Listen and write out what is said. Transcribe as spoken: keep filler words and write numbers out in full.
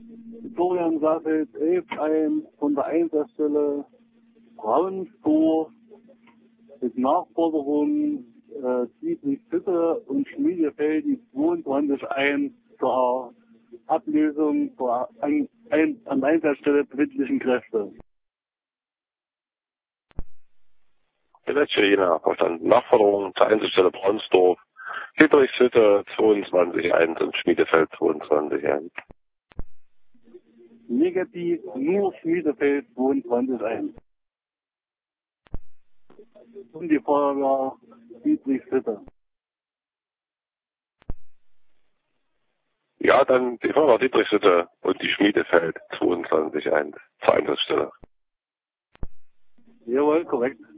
Florian Safeld elf eins von der Einsatzstelle Braunsdorf mit Nachforderung äh, Dietrich-Hütte und Schmiedefeld die zweiundzwanzig eins zur Ablösung der an, ein, an Einsatzstelle befindlichen Kräfte. Der letzte Jena verstanden. Nachforderung zur Einsatzstelle Braunsdorf, Dietrichshütte zweiundzwanzig eins und Schmiedefeld zweiundzwanzig eins. Negativ nur Schmiedefeld zweiundzwanzig eins. Und die Feuerwehr Dietrich-Hütte. Ja, dann die Feuerwehr Dietrichshütte und die Schmiedefeld zweiundzwanzig eins zur Einsatzstelle. Jawohl, korrekt.